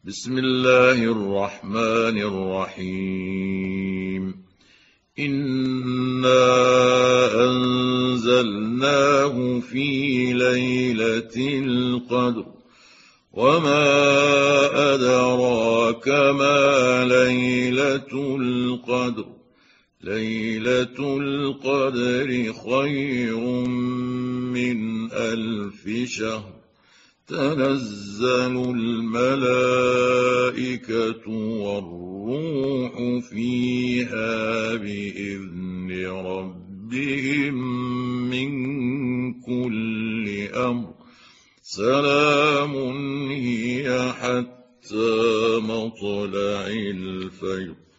بسم الله الرحمن الرحيم. إنا أنزلناه في ليلة القدر، وما أدراك ما ليلة القدر. ليلة القدر خير من 1000 شهر. تنزل الملائكة والروح فيها بإذن ربهم من كل أمر. سلام هي حتى مطلع الفجر.